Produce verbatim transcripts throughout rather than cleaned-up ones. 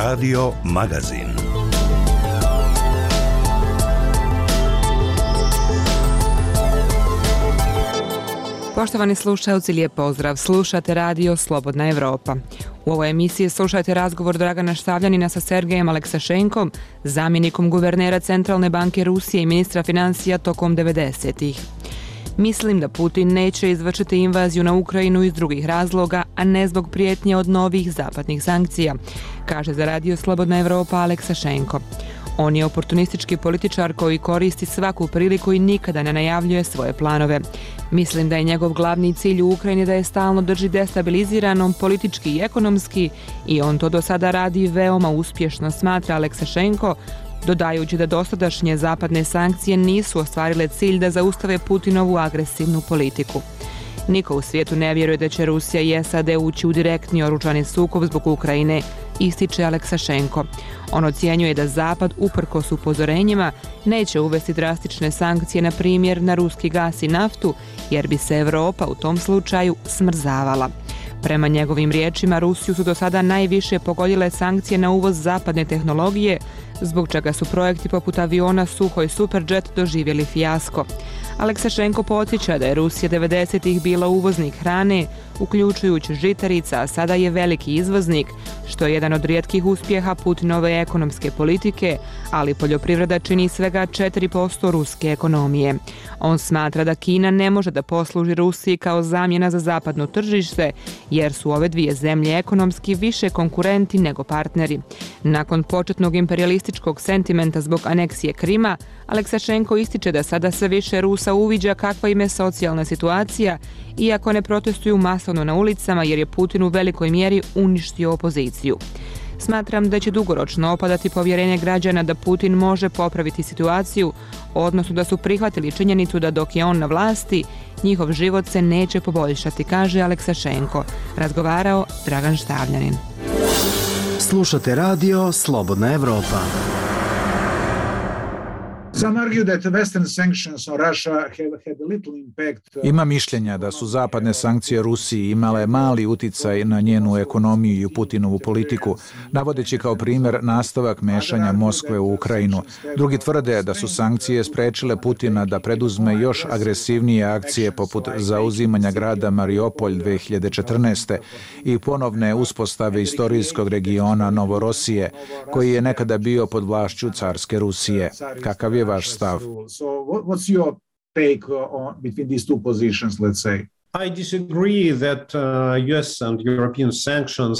Radio Magazin. Poštovani slušaoci, lijep pozdrav. Slušate radio Slobodna Evropa. U ovoj emisiji slušajte razgovor Dragana Štavljanina sa Sergejem Aleksašenkom, zamjenikom guvernera Centralne banke Rusije i ministra financija tokom devedesetih. Mislim da Putin neće izvršiti invaziju na Ukrajinu iz drugih razloga, a ne zbog prijetnje od novih zapadnih sankcija, kaže za radio Slobodna Evropa Aleksašenko. On je oportunistički političar koji koristi svaku priliku i nikada ne najavljuje svoje planove. Mislim da je njegov glavni cilj u Ukrajini da je stalno drži destabiliziranom politički i ekonomski i on to do sada radi veoma uspješno, smatra Aleksašenko, dodajući da dosadašnje zapadne sankcije nisu ostvarile cilj da zaustave Putinovu agresivnu politiku. Niko u svijetu ne vjeruje da će Rusija i S A D ući u direktni oružani sukob zbog Ukrajine, ističe Aleksašenko. On ocjenjuje da Zapad, uprkos upozorenjima, neće uvesti drastične sankcije, na primjer na ruski gas i naftu, jer bi se Evropa u tom slučaju smrzavala. Prema njegovim riječima, Rusiju su do sada najviše pogodile sankcije na uvoz zapadne tehnologije, zbog čega su projekti poput aviona Suhoj Superjet doživjeli fijasko. Aleksašenko podsjeća da je Rusija devedesetih bila uvoznik hrane, uključujući žitarica, a sada je veliki izvoznik, što je jedan od rijetkih uspjeha Putinove ekonomske politike, ali poljoprivreda čini svega četiri posto ruske ekonomije. On smatra da Kina ne može da posluži Rusiji kao zamjena za zapadno tržište, jer su ove dvije zemlje ekonomski više konkurenti nego partneri. Nakon početnog imperialističkog sentimenta zbog aneksije Krima, Aleksašenko ističe da sada sve više Rusa uviđa kakva im je socijalna situacija, iako ne protestuju masovno na ulicama jer je Putin u velikoj mjeri uništio opoziciju. Smatram da će dugoročno opadati povjerenje građana da Putin može popraviti situaciju, odnosno da su prihvatili činjenicu da dok je on na vlasti, njihov život se neće poboljšati, kaže Aleksašenko. Razgovarao Dragan Štavljanin. Slušate radio Slobodna Evropa. Ima mišljenja da su zapadne sankcije Rusiji imale mali uticaj na njenu ekonomiju i Putinovu politiku, navodeći kao primjer nastavak mešanja Moskve u Ukrajinu. Drugi tvrde da su sankcije sprečile Putina da preduzme još agresivnije akcije poput zauzimanja grada Mariupolj dve hiljade četrnaeste. i ponovne uspostave istorijskog regiona Novorosije, koji je nekada bio pod vlašću carske Rusije. Kakav je vaš stav? I disagree that uh, U S and European sanctions.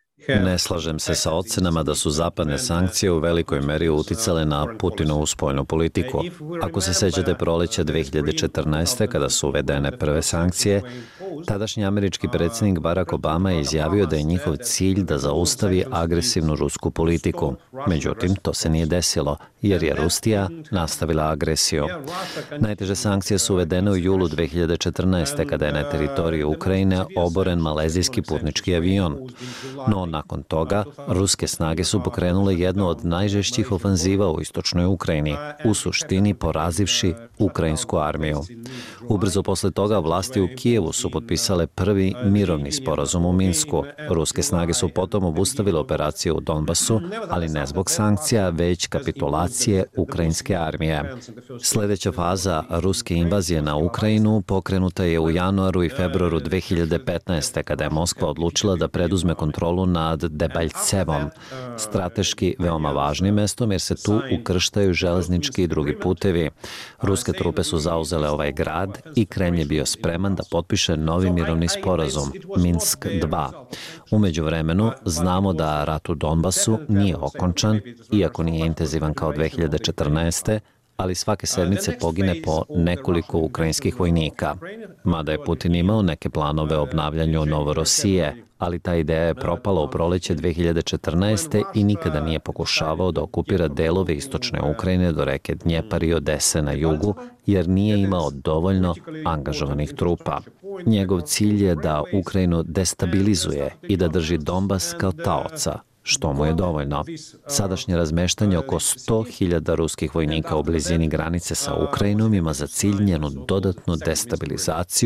Ne slažem se sa ocenama da su zapadne sankcije u velikoj meri uticale na Putinovu spoljnu politiku. Ako se sećate proleća dve hiljade četrnaeste. kada su uvedene prve sankcije, tadašnji američki predsjednik Barack Obama je izjavio da je njihov cilj da zaustavi agresivnu rusku politiku. Međutim, to se nije desilo, jer je Rusija nastavila agresiju. Najteže sankcije su uvedene u julu dve hiljade četrnaeste. kada je na teritoriju Ukrajine oboren malezijski putnički avion. No, nakon toga, ruske snage su pokrenule jednu od najžešćih ofanziva u istočnoj Ukrajini, u suštini porazivši ukrajinsku armiju. Ubrzo posle toga vlasti u Kijevu su potpisale prvi mirovni sporazum u Minsku. Ruske snage su potom obustavile operacije u Donbasu, ali ne zbog sankcija, već kapitulacije ukrajinske armije. Sljedeća faza ruske invazije na Ukrajinu pokrenuta je u januaru i februaru dve hiljade petnaeste. kada je Moskva odlučila da preduzme kontrolu nad Debaljevom, strateški veoma važnim mestom jer se tu ukrštaju železnički i drugi putevi. Ruske trupe su zauzele ovaj grad i Kremlj je bio spreman da potpiše novi mirovni sporazum, Minsk dva. U međuvremenu znamo da rat u Donbasu nije okončan, iako nije intenzivan kao dve hiljade četrnaeste. ali svake sedmice pogine po nekoliko ukrajinskih vojnika. Mada je Putin imao neke planove o obnavljanju Novorosije, ali ta ideja je propala u proleće dve hiljade četrnaeste. i nikada nije pokušavao da okupira delove istočne Ukrajine do reke Dnjepar i Odese na jugu, jer nije imao dovoljno angažovanih trupa. Njegov cilj je da Ukrajinu destabilizuje i da drži Donbas kao taoca, što mu je dovoljno. Sadašnje razmeštanje oko sto hiljada ruskih vojnika u blizini granice sa Ukrajinom ima za cilj njenu dodatnu destabilizaciju,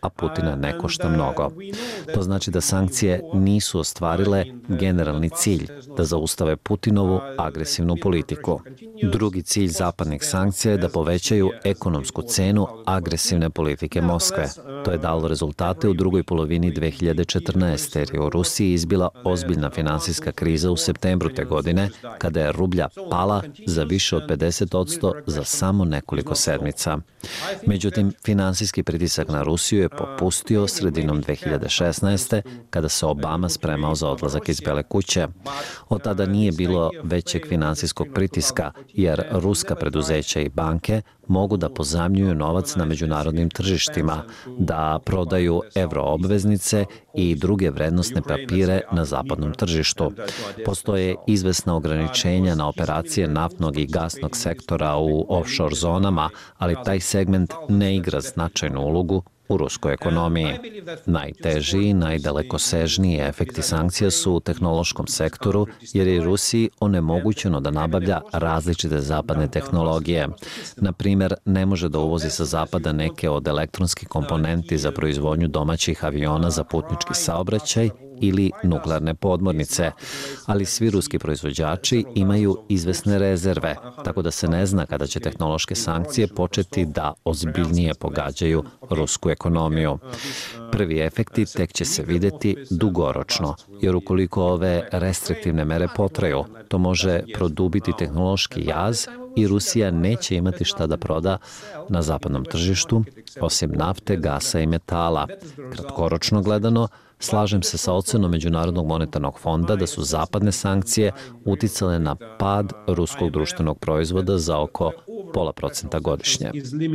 a Putina ne košta mnogo. To znači da sankcije nisu ostvarile generalni cilj, da zaustave Putinovu agresivnu politiku. Drugi cilj zapadnih sankcija je da povećaju ekonomsku cenu agresivne politike Moskve. To je dalo rezultate u drugoj polovini dve hiljade četrnaeste. jer je u Rusiji izbila ozbiljna finansijska kriza u septembru te godine, kada je rublja pala za više od pedeset posto za samo nekoliko sedmica. Međutim, finansijski pritisak na Rusiju je popustio sredinom dve hiljade šesnaeste. kada se Obama spremao za odlazak iz Bele kuće. Od tada nije bilo većeg finansijskog pritiska, jer ruska preduzeća i banke mogu da pozajmljuju novac na međunarodnim tržištima, da prodaju euroobveznice i druge vrednosne papire na zapadnom tržištu. Postoje izvesna ograničenja na operacije naftnog i gasnog sektora u offshore zonama, ali taj segment ne igra značajnu ulogu u ruskoj ekonomiji. Najteži i najdalekosežniji efekti sankcija su u tehnološkom sektoru, jer je Rusiji onemogućeno da nabavlja različite zapadne tehnologije. Na primjer, ne može da uvozi sa zapada neke od elektronskih komponenti za proizvodnju domaćih aviona za putnički saobraćaj ili nuklearne podmornice, ali svi ruski proizvođači imaju izvesne rezerve, tako da se ne zna kada će tehnološke sankcije početi da ozbiljnije pogađaju rusku ekonomiju. Prvi efekti tek će se videti dugoročno, jer ukoliko ove restriktivne mere potraju, to može produbiti tehnološki jaz i Rusija neće imati šta da proda na zapadnom tržištu, osim nafte, gasa i metala. Kratkoročno gledano, slažem se sa ocenom Međunarodnog monetarnog fonda da su zapadne sankcije uticale na pad ruskog društvenog proizvoda za oko pola procenta godišnje.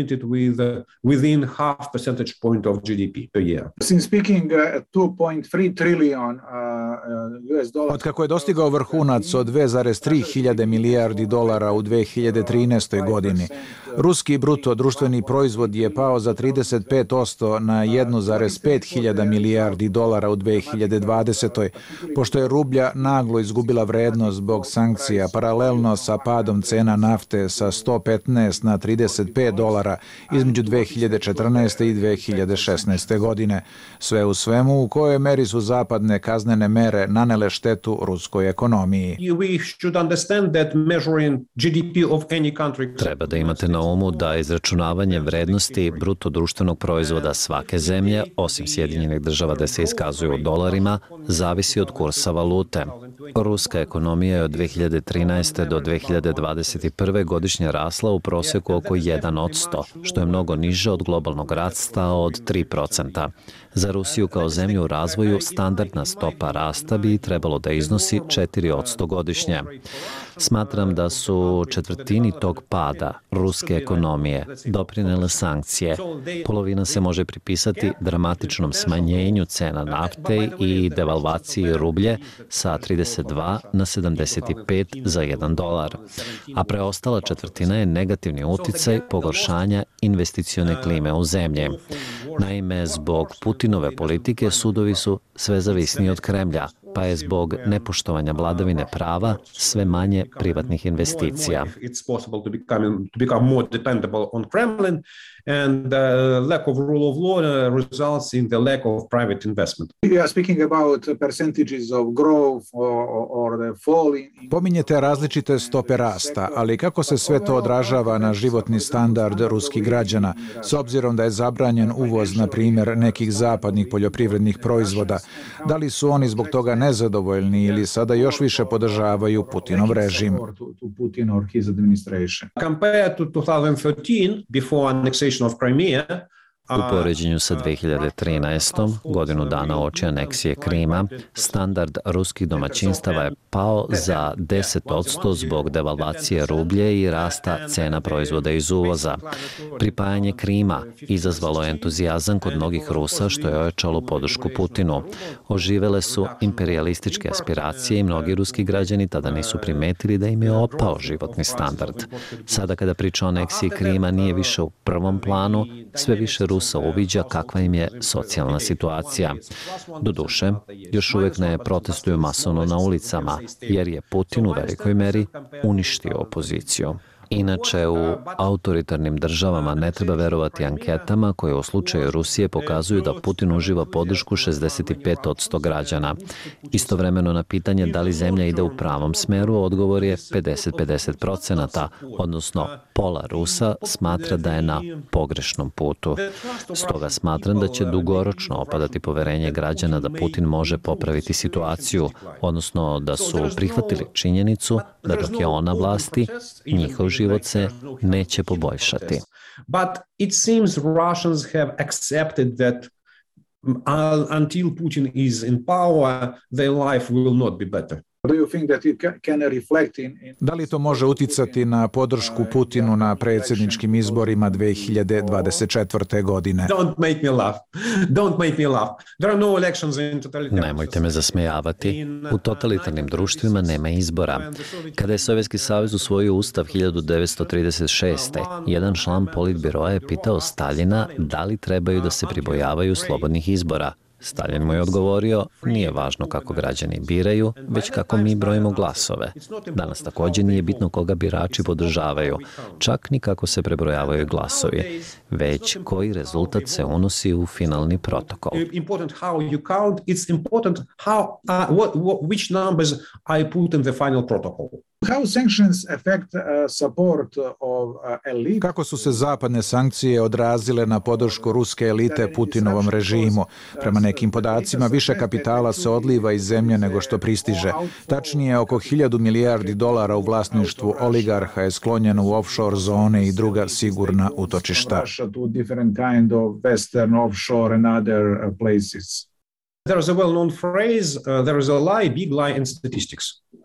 Od kako je dostigao vrhunac od dve zarez tri hiljade milijardi dolara u dve hiljade trinaestoj. godini, ruski bruto društveni proizvod je pao za trideset pet posto na jednu zarez pet hiljada milijardi dolara u dve hiljade dvadesetoj. Pošto je rublja naglo izgubila vrednost zbog sankcija, paralelno sa padom cena nafte sa sto petnaest na trideset pet dolara između dve hiljade četrnaeste. i dve hiljade šesnaeste. godine. Sve u svemu, u kojoj meri su zapadne kaznene mere nanele štetu ruskoj ekonomiji. Treba da imate na umu da izračunavanje vrednosti bruto društvenog proizvoda svake zemlje, osim Sjedinjenih država da se iskazuju u dolarima, zavisi od kursa valute. Ruska ekonomija je od dve hiljade trinaeste. do dve hiljade dvadeset prve. godišnje rasla u prosjeku oko jedan posto, što je mnogo niže od globalnog rasta od tri procenta. Za Rusiju kao zemlju u razvoju standardna stopa rasta bi trebalo da iznosi četiri posto godišnje. Smatram da su četvrtini tog pada ruske ekonomije doprinele sankcije. Polovina se može pripisati dramatičnom smanjenju cena nafte i devalvaciji rublje sa trideset dva na sedamdeset pet za jedan dolar. A preostala četvrtina je negativni uticaj pogoršanja investicione klime u zemlji. Naime, zbog Putinove politike sudovi su sve zavisniji od Kremlja, pa je zbog nepoštovanja vladavine prava sve manje privatnih investicija. And the lack of rule of law results in the lack of private investment. You are speaking about percentages of growth or, or the fall in... Pominjete različite stope rasta, ali kako se sve to odražava na životni standard ruskih građana, s obzirom da je zabranjen uvoz, na primjer, nekih zapadnih poljoprivrednih proizvoda? Da li su oni zbog toga nezadovoljni ili sada još više podržavaju Putinov režim? Compared to twenty thirteen, before annexation of Crimea, U poređenju sa dve hiljade trinaestom. godinu dana oči aneksije Krima, standard ruskih domaćinstava je pao za deset posto zbog devalvacije rublje i rasta cena proizvoda iz uvoza. Pripajanje Krima izazvalo entuzijazam kod mnogih Rusa, što je ojačalo podršku Putinu. Oživele su imperijalističke aspiracije i mnogi ruski građani tada nisu primetili da im je opao životni standard. Sada kada priča o aneksiji Krima nije više u prvom planu, sve više Rusa uviđa kakva im je socijalna situacija. Doduše, još uvek ne protestuju masovno na ulicama, jer je Putin u velikoj meri uništio opoziciju. Inače, u autoritarnim državama ne treba verovati anketama koje u slučaju Rusije pokazuju da Putin uživa podršku šezdeset pet posto građana. Istovremeno na pitanje da li zemlja ide u pravom smeru, odgovor je pedeset pedeset procenata, odnosno pola Rusa smatra da je na pogrešnom putu. Stoga smatram da će dugoročno opadati poverenje građana da Putin može popraviti situaciju, odnosno da su prihvatili činjenicu da dok je on na vlasti, njihov život se neće poboljšati. But it seems Russians have accepted that until Putin is in power, their life will not be better. Do you think that it can reflect in, in... Da li to može uticati na podršku Putinu na predsjedničkim izborima dve hiljade dvadeset četvrte. godine? Don't make me laugh. Don't make me laugh. There are no elections in totalitarian. Nemojte me zasmejavati. U totalitarnim društvima nema izbora. Kada je Sovjetski savez usvojio ustav hiljadu devetsto trideset šeste. jedan član politbiroa je pitao Staljina da li trebaju da se pribojavaju slobodnih izbora. Stalin mu je odgovorio, nije važno kako građani biraju, već kako mi brojimo glasove. Danas također nije bitno koga birači podržavaju, čak ni kako se prebrojavaju glasovi, već koji rezultat se unosi u finalni protokol. Important how you count, it's important how uh, what, what which numbers I put in the final protocol. How sanctions affect uh, support of uh, elite? Kako su se zapadne sankcije odrazile na podršku ruske elite Putinovom režimu? Prema nekim podacima, više kapitala se odliva iz zemlje nego što pristiže. Tačnije, oko hiljadu milijardi dolara u vlasništvu oligarha je sklonjeno u offshore zone i druga sigurna utočišta. To different kind of western offshore and other uh, places. There is a well-known phrase, uh, there is a lie, big lie in statistics.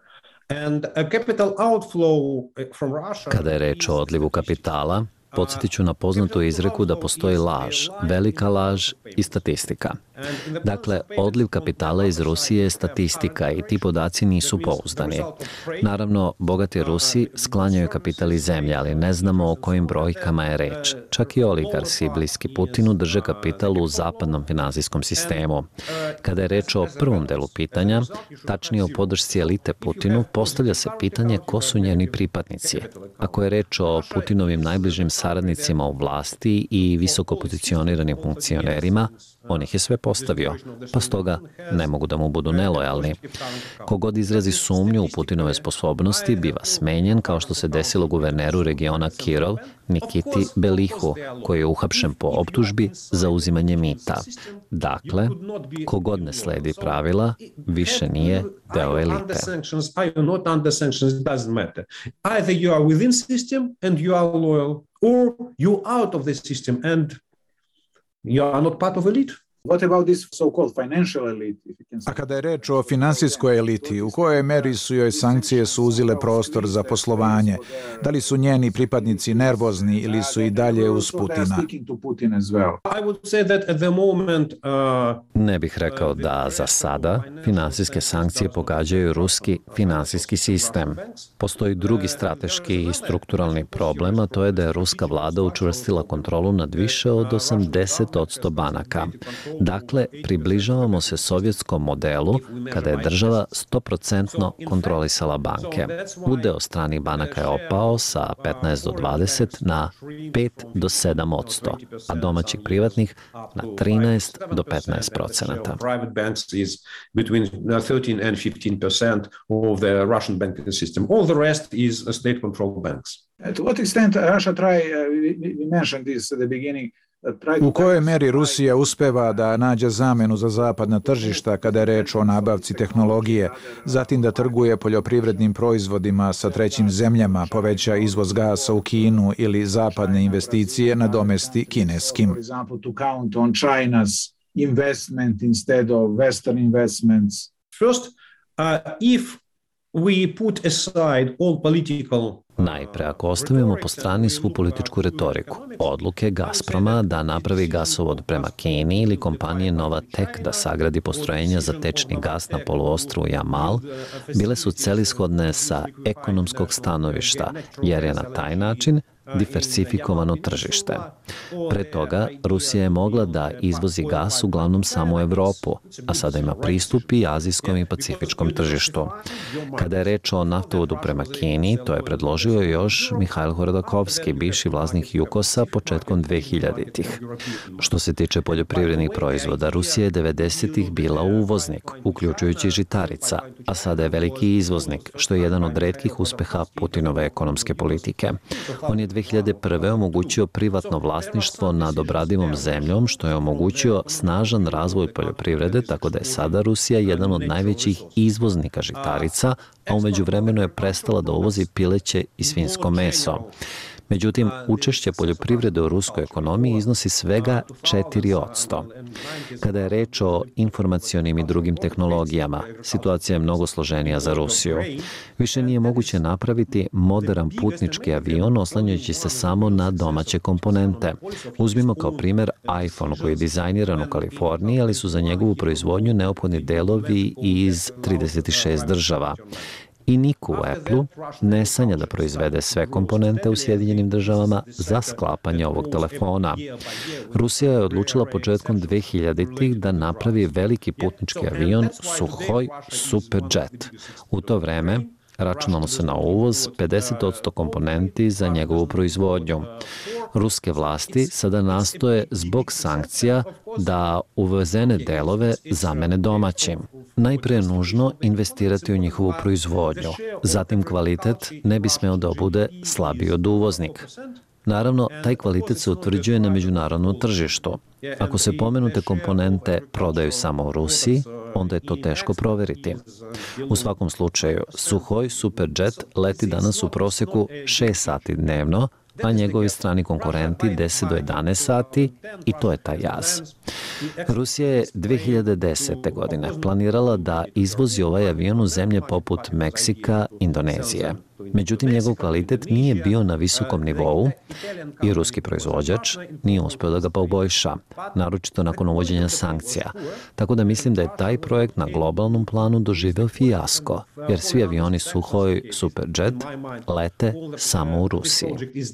And a capital outflow from Russia. Kada je reč o odlivu kapitala, podsjetit ću na poznatu izreku da postoji laž, velika laž i statistika. Dakle, odliv kapitala iz Rusije je statistika i ti podaci nisu pouzdani. Naravno, bogati Rusi sklanjaju kapital iz zemlje, ali ne znamo o kojim brojkama je reč. Čak i oligarsi bliski Putinu drže kapital u zapadnom finansijskom sistemu. Kada je reč o prvom delu pitanja, tačnije o podršci elite Putinu, postavlja se pitanje ko su njeni pripadnici. Ako je reč o Putinovim najbližim saradnicima u vlasti i visoko pozicioniranim funkcionerima, on ih je sve postavio, pa stoga ne mogu da mu budu nelojalni. Kogod izrazi sumnju u Putinove sposobnosti biva smenjen, kao što se desilo guverneru regiona Kirov, Nikiti Belihu, koji je uhapšen po optužbi za uzimanje mita. Dakle, kogod ne sledi pravila, više nije deo elite. Or you out of the system and you are not part of elite. What about this so-called financial elite? If you can say? A kada je reč o finansijskoj eliti, u kojoj meri su joj sankcije suzile prostor za poslovanje? Da li su njeni pripadnici nervozni ili su i dalje uz Putina? I would say that at the moment, uh, ne bih rekao da za sada finansijske sankcije pogađaju ruski finansijski sistem. Postoji drugi strateški i strukturalni problem, a to je da je ruska vlada učvrstila kontrolu nad više od osamdeset posto banaka. Dakle, približavamo se sovjetskom modelu kada je država sto procentno kontrolisala banke. Udeo stranih banaka je opao sa petnaest do dvadeset na pet do sedam posto, a domaćih privatnih na trinaest do petnaest procenata. Private banks is between thirteen and fifteen percent of the Russian banking system. All the rest is state controlled banks. To what extent Russia try, uh, we, we mentioned this at the beginning, U kojoj meri Rusija uspeva da nađe zamenu za zapadna tržišta kada je reč o nabavci tehnologije, zatim da trguje poljoprivrednim proizvodima sa trećim zemljama, poveća izvoz gasa u Kinu ili zapadne investicije nadomesti kineskim? For example, to count on China's investment instead of Western investments. First, uh, if we put aside all political Najpre, ako ostavimo po strani svu političku retoriku, odluke Gazproma da napravi gasovod prema Kini ili kompanije Novatek da sagradi postrojenja za tečni gas na poluostrvu Jamal, bile su celishodne sa ekonomskog stanovišta, jer je na taj način diversifikovano tržište. Pre toga, Rusija je mogla da izvozi gas uglavnom samo u Evropu, a sada ima pristup i azijskom i pacifičkom tržištu. Kada je reč o naftovodu prema Kini, to je predložio predložio je još Mihajl Hodakovski, bivši vlasnik Jukosa početkom dvehiljaditih. Što se tiče poljoprivrednih proizvoda, Rusija je devedesetih bila uvoznik, uključujući žitarica, a sada je veliki izvoznik, što je jedan od retkih uspeha Putinove ekonomske politike. On je dve hiljade prve. omogućio privatno vlasništvo nad obradivom zemljom, što je omogućio snažan razvoj poljoprivrede, tako da je sada Rusija jedan od najvećih izvoznika žitarica, a umeđu vremenu je prestala da uvozi pileće i svinjsko meso. Međutim, učešće poljoprivrede u ruskoj ekonomiji iznosi svega četiri posto. Kada je reč o informacionim i drugim tehnologijama, situacija je mnogo složenija za Rusiju. Više nije moguće napraviti moderan putnički avion oslanjajući se samo na domaće komponente. Uzmimo kao primjer iPhone koji je dizajniran u Kaliforniji, ali su za njegovu proizvodnju neophodni delovi iz trideset šest država. I niko u Apple-u ne sanja da proizvede sve komponente u Sjedinjenim državama za sklapanje ovog telefona. Rusija je odlučila početkom dvehiljaditih da napravi veliki putnički avion Suhoj Superjet. U to vreme računalo se na uvoz pedeset posto komponenti za njegovu proizvodnju. Ruske vlasti sada nastoje zbog sankcija da uvezene delove zamene domaćim. Najprije je nužno investirati u njihovu proizvodnju. Zatim kvalitet ne bi smeo da bude slabiji od uvoznik. Naravno, taj kvalitet se utvrđuje na međunarodnom tržištu. Ako se pomenute komponente prodaju samo u Rusiji, onda je to teško proveriti. U svakom slučaju, Suhoj Superjet leti danas u proseku šest sati dnevno, a njegovi strani konkurenti deset do jedanaest sati i to je taj jaz. Rusija je dve hiljade desete. godine planirala da izvozi ovaj avion u zemlje poput Meksika, Indonezije. Međutim, njegov kvalitet nije bio na visokom nivou i ruski proizvođač nije uspeo da ga poboljša, naročito nakon uvođenja sankcija. Tako da mislim da je taj projekt na globalnom planu doživeo fijasko, jer svi avioni Suhoj Superjet lete samo u Rusiji.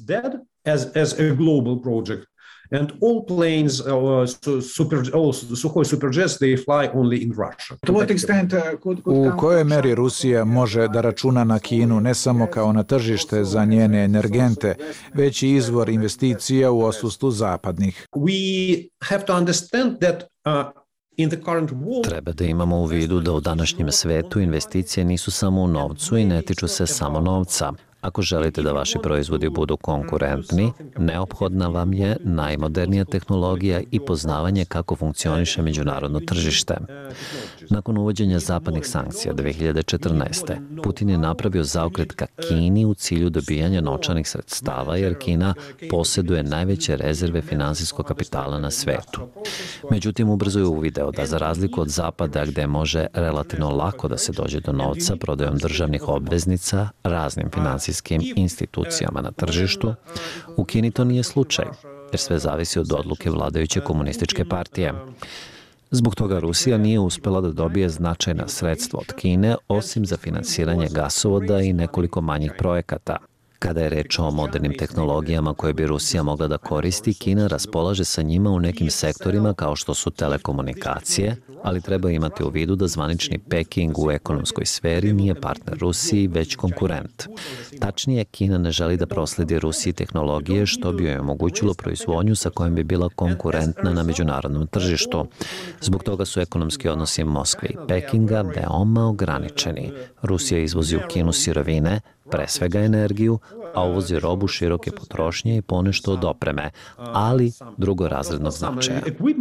And all planes, uh, super, all Suhoj Superjets, they fly only in Russia. To what extent, uh, could, could U kojoj meri Rusija može da računa na Kinu ne samo kao na tržište za njene energente, već i izvor investicija u odsustvu zapadnih? We have to understand that uh, Treba da imamo u vidu da u današnjem svetu investicije nisu samo u novcu i ne tiču se samo novca. Ako želite da vaši proizvodi budu konkurentni, neophodna vam je najmodernija tehnologija i poznavanje kako funkcioniše međunarodno tržište. Nakon uvođenja zapadnih sankcija dve hiljade četrnaeste. Putin je napravio zaokret ka Kini u cilju dobijanja novčanih sredstava, jer Kina posjeduje najveće rezerve finansijskog kapitala na svetu. Međutim, ubrzo je uvideo da za razliku od Zapada, gde može relativno lako da se dođe do novca prodajom državnih obveznica raznim finansijskim institucijama na tržištu, u Kini to nije slučaj, jer sve zavisi od odluke vladajuće komunističke partije. Zbog toga Rusija nije uspela da dobije značajna sredstva od Kine, osim za finansiranje gasovoda i nekoliko manjih projekata. Kada je reč o modernim tehnologijama koje bi Rusija mogla da koristi, Kina raspolaže sa njima u nekim sektorima kao što su telekomunikacije, ali treba imati u vidu da zvanični Peking u ekonomskoj sferi nije partner Rusiji, već konkurent. Tačnije, Kina ne želi da prosledi Rusiji tehnologije što bi joj omogućilo proizvodnju sa kojom bi bila konkurentna na međunarodnom tržištu. Zbog toga su ekonomski odnosi Moskve i Pekinga veoma ograničeni. Rusija izvozi u Kinu sirovine, pre svega energiju, a uvozi robu široke potrošnje i ponešto od opreme, ali drugorazrednog značaja.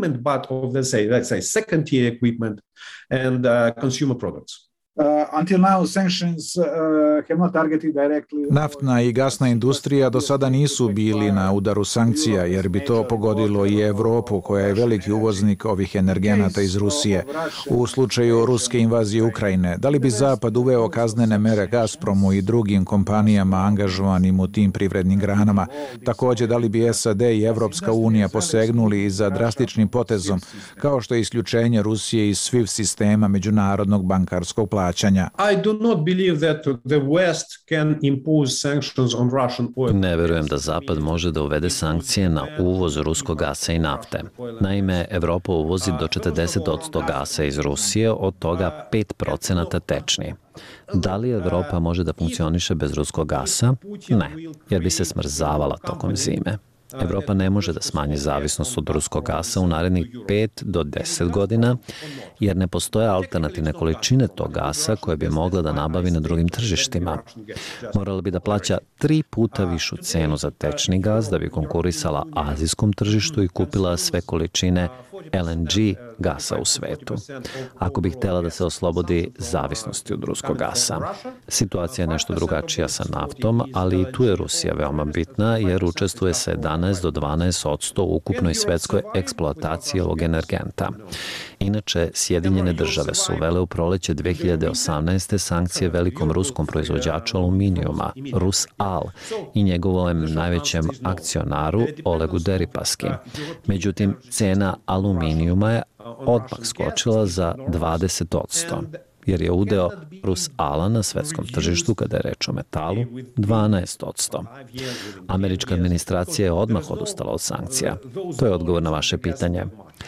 Naftna i gasna industrija do sada nisu bili na udaru sankcija, jer bi to pogodilo i Evropu, koja je veliki uvoznik ovih energenata iz Rusije. U slučaju ruske invazije Ukrajine, da li bi Zapad uveo kaznene mere Gazpromu i drugim kompanijama angažovanim u tim privrednim granama? Takođe, da li bi S A D i Evropska unija posegnuli za drastičnim potezom, kao što je isključenje Rusije iz SWIFT sistema međunarodnog bankarskog platforma? plaćanja. I do not believe that the West can impose sanctions on Russian oil. Ne verujem da Zapad može da uvede sankcije na uvoz ruskog gasa i nafte. Naime, Evropa uvozi do četrdeset posto gasa iz Rusije, od toga pet procenata tečni. Da li Evropa može da funkcioniše bez ruskog gasa? Ne, jer bi se smrzavala tokom zime. Evropa ne može da smanji zavisnost od ruskog gasa u narednih pet do deset godina, jer ne postoje alternativne količine tog gasa koje bi mogla da nabavi na drugim tržištima. Morala bi da plaća tri puta višu cenu za tečni gas da bi konkurisala azijskom tržištu i kupila sve količine L N G gasa u svetu, ako bi htjela da se oslobodi zavisnosti od ruskog gasa. Situacija je nešto drugačija sa naftom, ali i tu je Rusija veoma bitna, jer učestvuje sa jedanaest do dvanaest posto u ukupnoj svetskoj eksploataciji ovog energenta. Inače, Sjedinjene države su uvele u proleće dve hiljade osamnaeste. sankcije velikom ruskom proizvođaču aluminijuma, Rusal, i njegovom najvećem akcionaru Olegu Deripaski. Međutim, cena aluminijuma je odmah skočila za dvadeset posto, jer je udeo Rusala na svetskom tržištu, kada je reč o metalu, dvanaest posto. Američka administracija je odmah odustala od sankcija. To je odgovor na vaše pitanje.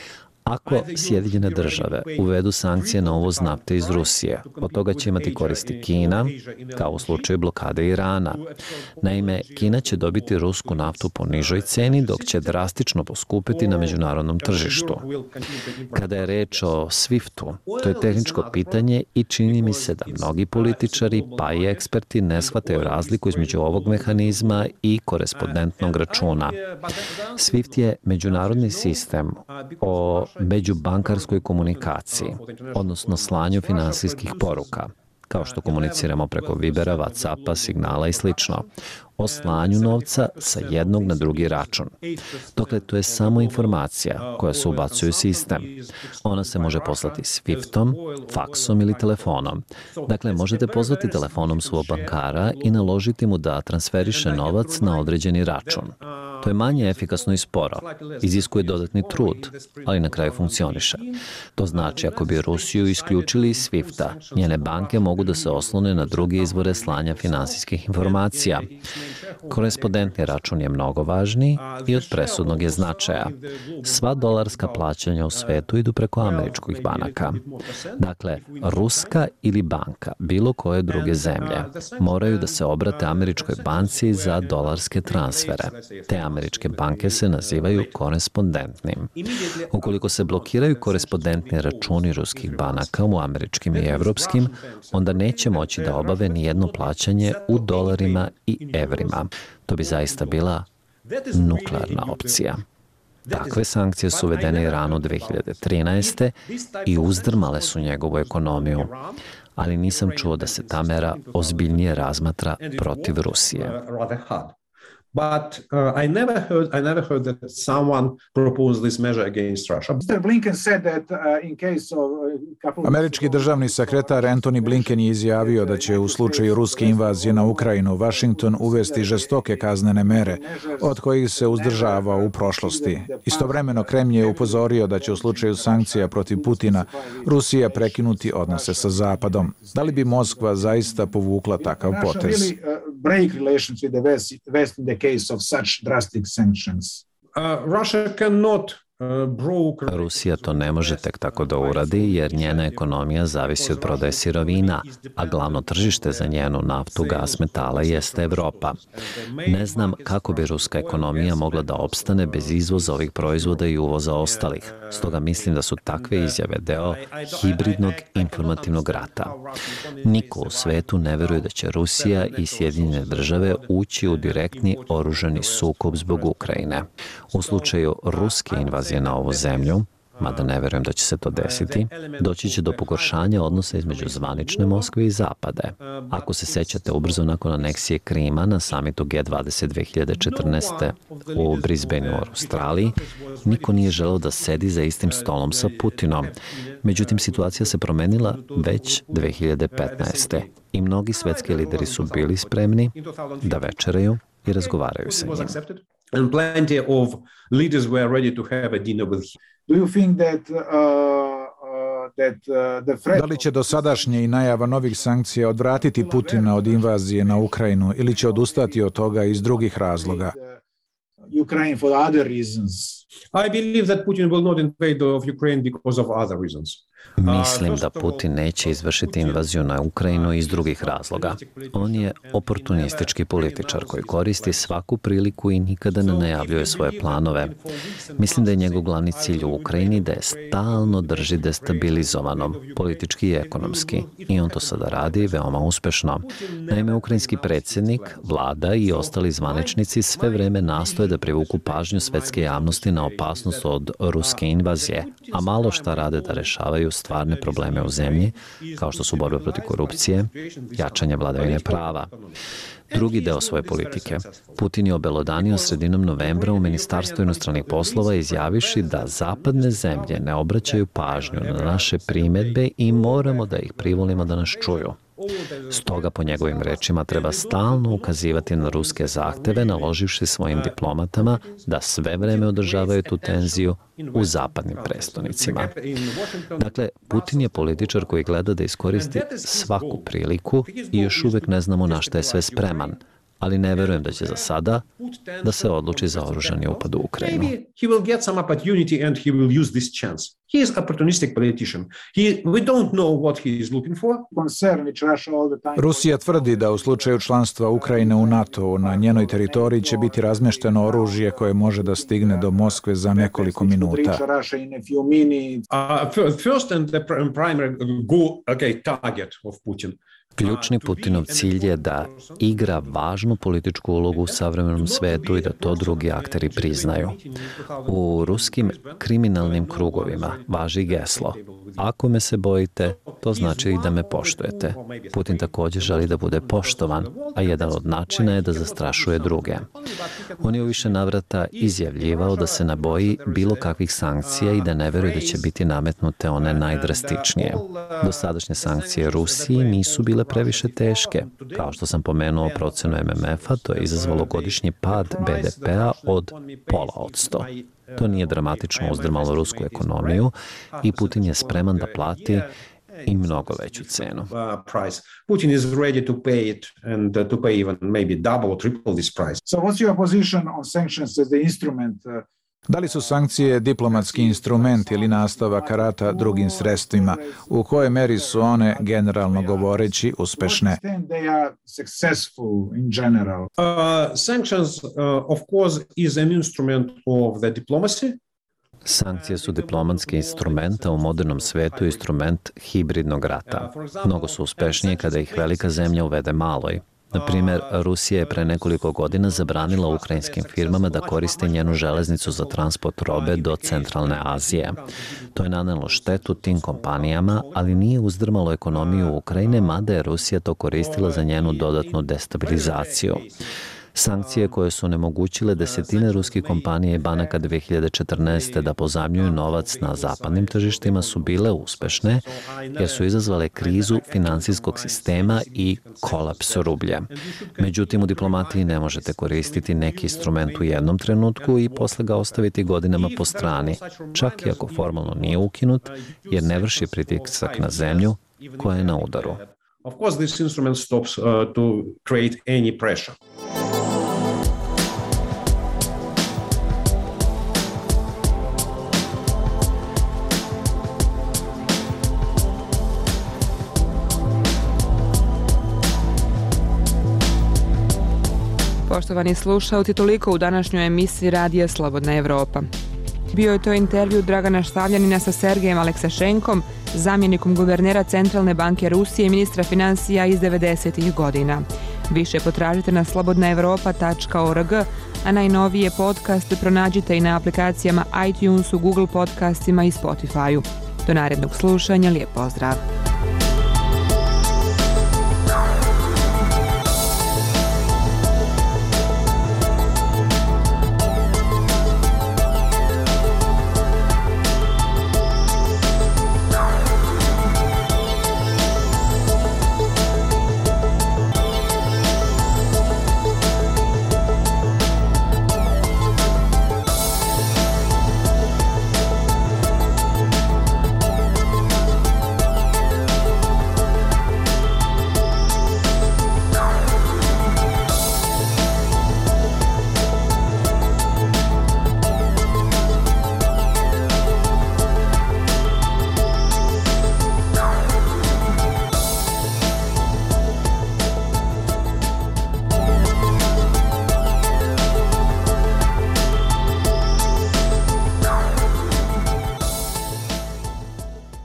Ako Sjedinjene države uvedu sankcije na uvoz nafte iz Rusije, od toga će imati koristi Kina, kao u slučaju blokade Irana. Naime, Kina će dobiti rusku naftu po nižoj ceni, dok će drastično poskupiti na međunarodnom tržištu. Kada je reč o SWIFT-u, to je tehničko pitanje i čini mi se da mnogi političari, pa i eksperti, ne shvataju razliku između ovog mehanizma i korespondentnog računa. SWIFT je međunarodni sistem o međubankarskoj komunikaciji, odnosno slanju finansijskih poruka, kao što komuniciramo preko Vibera, Whatsappa, Signala i slično, o slanju novca sa jednog na drugi račun. Dokle, to je samo informacija koja se ubacuje u sistem. Ona se može poslati Swiftom, faksom ili telefonom. Dakle, možete pozvati telefonom svog bankara i naložiti mu da transferiše novac na određeni račun. To je manje efikasno i sporo, iziskuje dodatni trud, ali na kraju funkcioniše. To znači, ako bi Rusiju isključili iz SWIFT-a, njene banke mogu da se oslone na druge izvore slanja finansijskih informacija. Korespondentni račun je mnogo važniji i od presudnog je značaja. Sva dolarska plaćanja u svetu idu preko američkih banaka. Dakle, ruska ili banka bilo koje druge zemlje moraju da se obrate američkoj banci za dolarske transfere. Te američke banke se nazivaju korespondentnim. Ukoliko se blokiraju korespondentni računi ruskih banaka u američkim i evropskim, onda neće moći da obave ni jedno plaćanje u dolarima i evrima. To bi zaista bila nuklearna opcija. Takve sankcije su uvedene Iranu dve hiljade trinaeste. i uzdrmale su njegovu ekonomiju, ali nisam čuo da se ta mera ozbiljnije razmatra protiv Rusije. But uh, I never heard I never heard that someone proposed this measure against Russia. mister Blinken said that uh, in case of a couple Američki državni sekretar Antony Blinken je izjavio da će u slučaju ruske invazije na Ukrajinu Washington uvesti žestoke kaznene mere, od kojih se uzdržavao u prošlosti. Istovremeno Kremlj je upozorio da će u slučaju sankcija protiv Putina Rusija prekinuti odnose sa Zapadom. Da li bi Moskva zaista povukla takav potez? break relations with the West, West in the case of such drastic sanctions? Uh, Russia cannot Rusija to ne može tek tako da uradi, jer njena ekonomija zavisi od prodaje sirovina, a glavno tržište za njenu naftu, gas, metala jeste Evropa. Ne znam kako bi ruska ekonomija mogla da opstane bez izvoza ovih proizvoda i uvoza ostalih. Stoga mislim da su takve izjave deo hibridnog informativnog rata. Niko u svetu ne veruje da će Rusija i Sjedinjene države ući u direktni oružani sukob zbog Ukrajine. U slučaju ruske invazije na ovu zemlju, mada ne verujem da će se to desiti, doći će do pogoršanja odnosa između zvanične Moskve i Zapade. Ako se sećate, ubrzo nakon aneksije Krima na samitu G dvadeset dve hiljade četrnaeste. u Brisbaneu u Australiji, niko nije želeo da sedi za istim stolom sa Putinom. Međutim, situacija se promenila već dve hiljade petnaeste. i mnogi svetski lideri su bili spremni da večeraju i razgovaraju sa njim. And plenty of leaders were ready to have a dinner with him. Do you think that uh, uh, Da li će dosadašnje i najava novih sankcija odvratiti Putina od invazije na Ukrajinu ili će odustati od toga iz drugih razloga? Ukraine for other reasons. I believe that Putin will not invade of Ukraine because of other reasons. Mislim da Putin neće izvršiti invaziju na Ukrajinu iz drugih razloga. On je oportunistički političar koji koristi svaku priliku i nikada ne najavljuje svoje planove. Mislim da je njegov glavni cilj u Ukrajini da je stalno drži destabilizovanom, politički i ekonomski. I on to sada radi veoma uspešno. Naime, ukrajinski predsjednik, vlada i ostali zvaničnici sve vreme nastoje da privuku pažnju svetske javnosti na opasnost od ruske invazije, a malo šta rade da rešavaju stvarne probleme u zemlji, kao što su borba protiv korupcije, jačanje vladavine prava. Drugi deo svoje politike. Putin je obelodanio sredinom novembra u Ministarstvu inostranih poslova izjaviši da zapadne zemlje ne obraćaju pažnju na naše primedbe i moramo da ih privolimo da nas čuju. Stoga, po njegovim rečima, treba stalno ukazivati na ruske zahteve, naloživši svojim diplomatama da sve vreme održavaju tu tenziju u zapadnim prestonicima. Dakle, Putin je političar koji gleda da iskoristi svaku priliku i još uvek ne znamo na šta je sve spreman, ali ne verujem da će za sada da se odluči za oružani upad u Ukrajinu. He will get some opportunity and he will use this chance. He is opportunistic politician. He, we don't know what he is looking for. Rusija tvrdi da u slučaju članstva Ukrajine u NATO na njenoj teritoriji će biti razmešteno oružje koje može da stigne do Moskve za nekoliko minuta. Uh, first and the primary go, okay, target of Putin. Ključni Putinov cilj je da igra važnu političku ulogu u savremenom svetu i da to drugi akteri priznaju. U ruskim kriminalnim krugovima važi geslo: ako me se bojite, to znači i da me poštujete. Putin također želi da bude poštovan, a jedan od načina je da zastrašuje druge. On je u više navrata izjavljivao da se ne boji bilo kakvih sankcija i da ne veruje da će biti nametnute one najdrastičnije. Dosadašnje sankcije Rusiji nisu bile previše teške. Kao što sam pomenuo procenu M M F-a, to je izazvalo godišnji pad B D P-a od pola odsto. To nije dramatično uzdrmalo rusku ekonomiju i Putin je spreman da plati i mnogo veću cenu. Putin is ready to pay it and to pay even maybe double or triple this price. So what's your position on sanctions as the instrument? Da li su sankcije diplomatski instrument ili nastavak rata drugim sredstvima? U kojoj meri su one, generalno govoreći, uspešne? Uh, sanctions, uh, of course, is an instrument of the diplomacy. Sankcije su diplomatski instrument, a u modernom svetu instrument hibridnog rata. Mnogo su uspešnije kada ih velika zemlja uvede maloj. Na primjer, Rusija je pre nekoliko godina zabranila ukrajinskim firmama da koriste njenu železnicu za transport robe do Centralne Azije. To je nanelo štetu tim kompanijama, ali nije uzdrmalo ekonomiju Ukrajine, mada je Rusija to koristila za njenu dodatnu destabilizaciju. Sankcije koje su onemogućile desetine ruskih kompanija i banaka dve hiljade četrnaeste. da pozajmljuju novac na zapadnim tržištima su bile uspešne jer su izazvale krizu finansijskog sistema i kolaps rublja. Međutim, u diplomatiji ne možete koristiti neki instrument u jednom trenutku i posle ga ostaviti godinama po strani, čak i ako formalno nije ukinut, jer ne vrši pritisak na zemlju koja je na udaru. Of course, this instrument stops uh, to create any pressure. Poštovani slušalci, toliko u današnjoj emisiji Radija Slobodna Evropa. Bio je to intervju Dragana Štavljanina sa Sergejem Aleksašenkom, zamjenikom guvernera Centralne banke Rusije i ministra financija iz devedesetih godina. Više potražite na slobodna evropa tačka org, a najnovije podcaste pronađite i na aplikacijama iTunesu, Google podcastima i Spotifyu. Do narednog slušanja, lijep pozdrav!